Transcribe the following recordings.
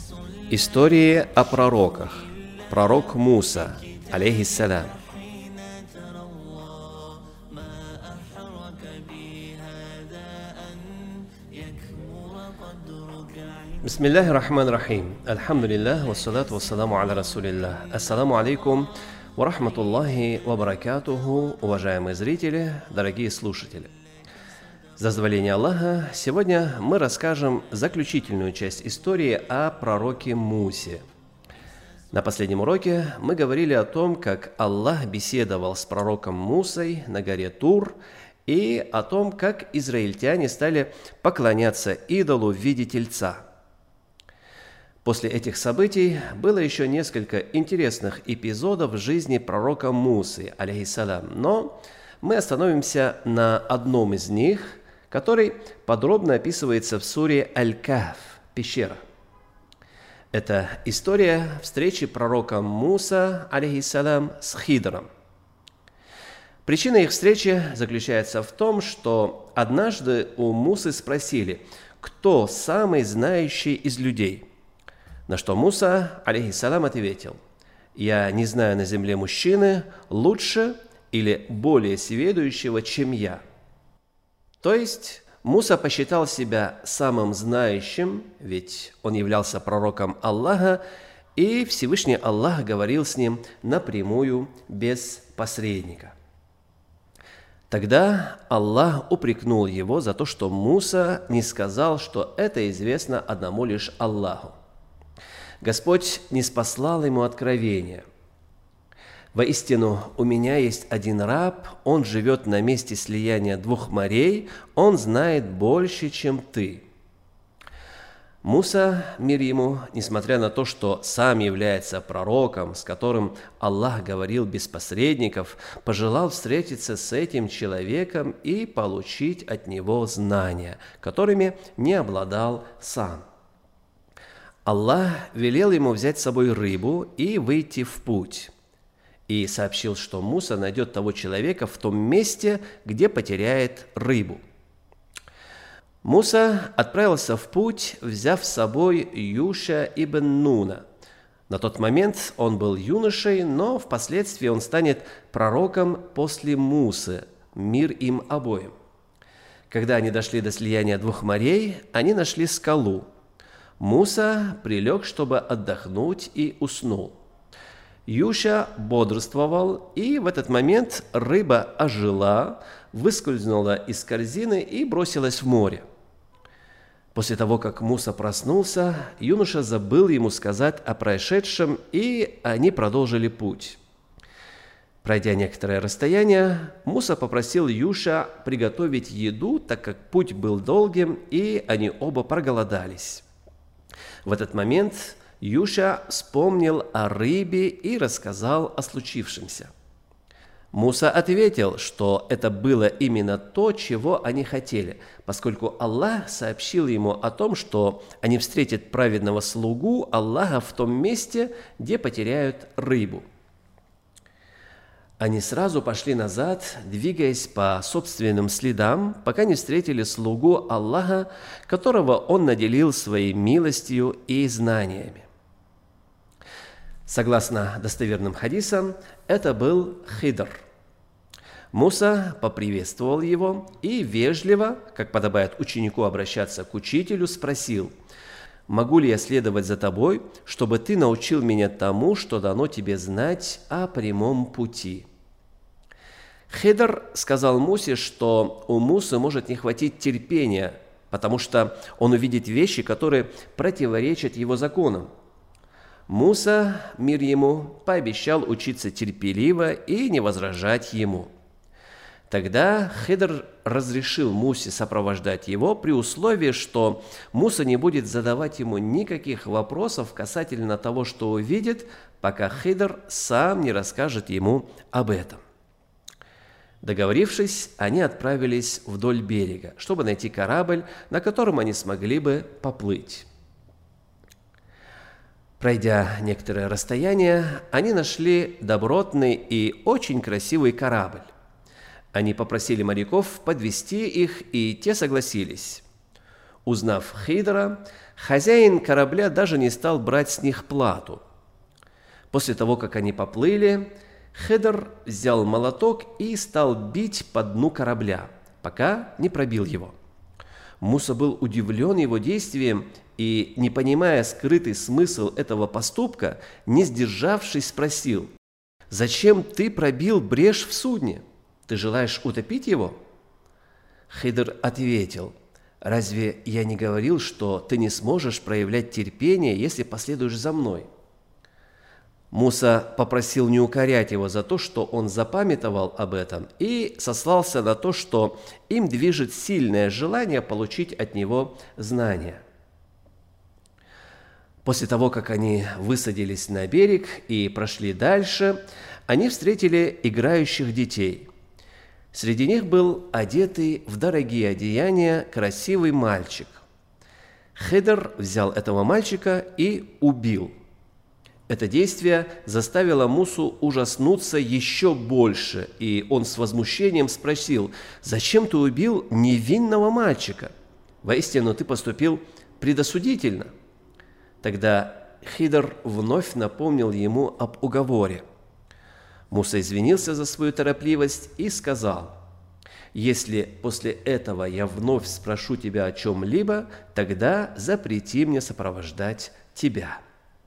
Истории о пророках. Пророк Муса, алейхиссалям. Бисмиллахи рахмани рахим. Альхамдулиллах, вассалату вассаламу аля расулиллах. Ассаламу алейкум ва рахматуллахи ва баракатуху, уважаемые зрители, дорогие слушатели. С дозволения Аллаха, сегодня мы расскажем заключительную часть истории о пророке Мусе. На последнем уроке мы говорили о том, как Аллах беседовал с пророком Мусой на горе Тур и о том, как израильтяне стали поклоняться идолу в виде тельца. После этих событий было еще несколько интересных эпизодов в жизни пророка Мусы, алейхиссалям, но мы остановимся на одном из них, который подробно описывается в суре Аль-Кахф, пещера. Это история встречи пророка Муса, алейхиссалям, с Хидром. Причина их встречи заключается в том, что однажды у Мусы спросили, кто самый знающий из людей. На что Муса, алейхиссалям, ответил: «Я не знаю на земле мужчины лучше или более сведущего, чем я». То есть Муса посчитал себя самым знающим, ведь он являлся пророком Аллаха, и Всевышний Аллах говорил с ним напрямую, без посредника. Тогда Аллах упрекнул его за то, что Муса не сказал, что это известно одному лишь Аллаху. Господь не спаслал ему откровения. «Воистину, у меня есть один раб, он живет на месте слияния двух морей, он знает больше, чем ты». Муса, мир ему, несмотря на то, что сам является пророком, с которым Аллах говорил без посредников, пожелал встретиться с этим человеком и получить от него знания, которыми не обладал сам. Аллах велел ему взять с собой рыбу и выйти в путь. И сообщил, что Муса найдет того человека в том месте, где потеряет рыбу. Муса отправился в путь, взяв с собой Юша ибн Нуна. На тот момент он был юношей, но впоследствии он станет пророком после Мусы, мир им обоим. Когда они дошли до слияния двух морей, они нашли скалу. Муса прилег, чтобы отдохнуть, и уснул. Юша бодрствовал, и в этот момент рыба ожила, выскользнула из корзины и бросилась в море. После того, как Муса проснулся, юноша забыл ему сказать о происшедшем, и они продолжили путь. Пройдя некоторое расстояние, Муса попросил Юша приготовить еду, так как путь был долгим, и они оба проголодались. В этот момент Юша вспомнил о рыбе и рассказал о случившемся. Муса ответил, что это было именно то, чего они хотели, поскольку Аллах сообщил ему о том, что они встретят праведного слугу Аллаха в том месте, где потеряют рыбу. Они сразу пошли назад, двигаясь по собственным следам, пока не встретили слугу Аллаха, которого он наделил своей милостью и знаниями. Согласно достоверным хадисам, это был Хидр. Муса поприветствовал его и вежливо, как подобает ученику обращаться к учителю, спросил: «Могу ли я следовать за тобой, чтобы ты научил меня тому, что дано тебе знать о прямом пути?» Хидр сказал Мусе, что у Мусы может не хватить терпения, потому что он увидит вещи, которые противоречат его законам. Муса, мир ему, пообещал учиться терпеливо и не возражать ему. Тогда Хидр разрешил Мусе сопровождать его при условии, что Муса не будет задавать ему никаких вопросов касательно того, что увидит, пока Хидр сам не расскажет ему об этом. Договорившись, они отправились вдоль берега, чтобы найти корабль, на котором они смогли бы поплыть. Пройдя некоторое расстояние, они нашли добротный и очень красивый корабль. Они попросили моряков подвезти их, и те согласились. Узнав Хидра, хозяин корабля даже не стал брать с них плату. После того, как они поплыли, Хидр взял молоток и стал бить по дну корабля, пока не пробил его. Муса был удивлен его действием и, не понимая скрытый смысл этого поступка, не сдержавшись, спросил: «Зачем ты пробил брешь в судне? Ты желаешь утопить его?» Хидр ответил: «Разве я не говорил, что ты не сможешь проявлять терпение, если последуешь за мной?» Муса попросил не укорять его за то, что он запамятовал об этом, и сослался на то, что им движет сильное желание получить от него знания. После того, как они высадились на берег и прошли дальше, они встретили играющих детей. Среди них был одетый в дорогие одеяния красивый мальчик. Хидр взял этого мальчика и убил. Это действие заставило Мусу ужаснуться еще больше, и он с возмущением спросил: «Зачем ты убил невинного мальчика? Воистину, ты поступил предосудительно». Тогда Хидр вновь напомнил ему об уговоре. Муса извинился за свою торопливость и сказал: «Если после этого я вновь спрошу тебя о чем-либо, тогда запрети мне сопровождать тебя».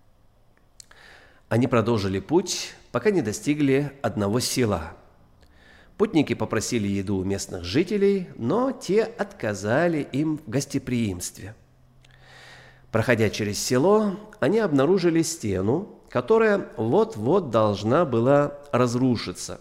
Они продолжили путь, пока не достигли одного села. Путники попросили еду у местных жителей, но те отказали им в гостеприимстве. Проходя через село, они обнаружили стену, которая вот-вот должна была разрушиться.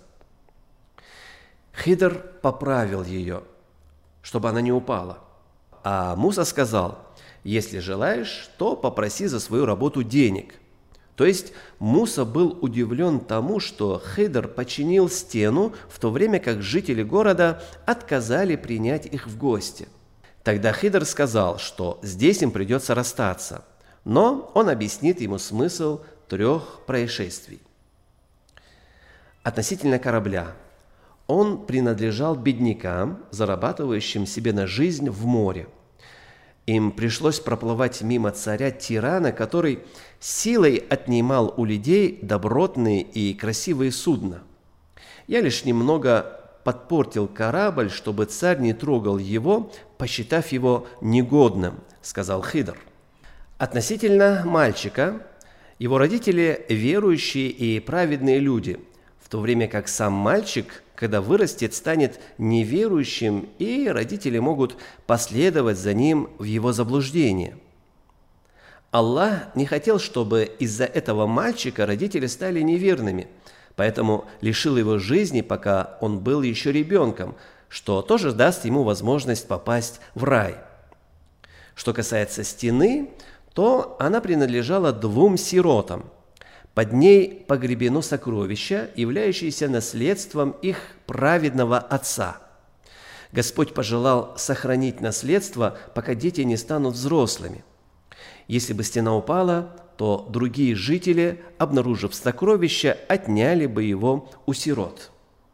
Хидр поправил ее, чтобы она не упала. А Муса сказал: «Если желаешь, то попроси за свою работу денег». То есть Муса был удивлен тому, что Хидр починил стену, в то время как жители города отказали принять их в гости. Тогда Хидр сказал, что здесь им придется расстаться, но он объяснит ему смысл 3 происшествий. Относительно корабля. Он принадлежал беднякам, зарабатывающим себе на жизнь в море. Им пришлось проплывать мимо царя-тирана, который силой отнимал у людей добротные и красивые судна. «Я лишь немного подпортил корабль, чтобы царь не трогал его, посчитав его негодным», — сказал Хидр. Относительно мальчика, его родители верующие и праведные люди, в то время как сам мальчик, когда вырастет, станет неверующим, и родители могут последовать за ним в его заблуждение. Аллах не хотел, чтобы из-за этого мальчика родители стали неверными, поэтому лишил его жизни, пока он был еще ребенком, что тоже даст ему возможность попасть в рай. Что касается стены, то она принадлежала 2 сиротам. Под ней погребено сокровище, являющееся наследством их праведного отца. Господь пожелал сохранить наследство, пока дети не станут взрослыми. Если бы стена упала, то другие жители, обнаружив сокровище, отняли бы его у сирот.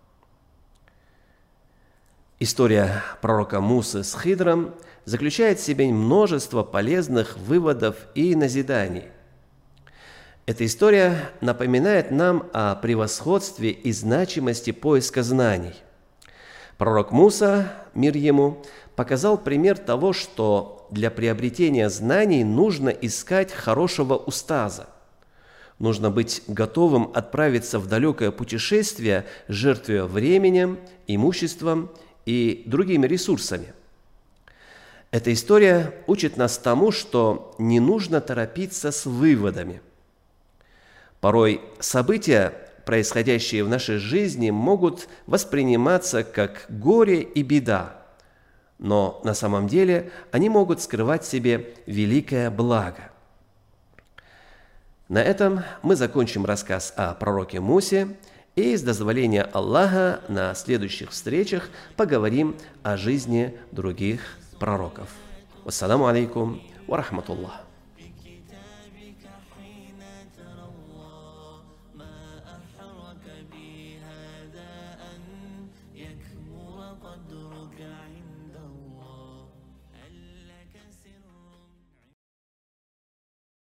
История пророка Мусы с Хидром заключает в себе множество полезных выводов и назиданий. Эта история напоминает нам о превосходстве и значимости поиска знаний. Пророк Муса, мир ему, показал пример того, что для приобретения знаний нужно искать хорошего устаза. Нужно быть готовым отправиться в далекое путешествие, жертвуя временем, имуществом и другими ресурсами. Эта история учит нас тому, что не нужно торопиться с выводами. Порой события, происходящие в нашей жизни, могут восприниматься как горе и беда, но на самом деле они могут скрывать в себе великое благо. На этом мы закончим рассказ о пророке Мусе, и с дозволения Аллаха на следующих встречах поговорим о жизни других пророков. Вассаламу алейкум ва рахматуллах.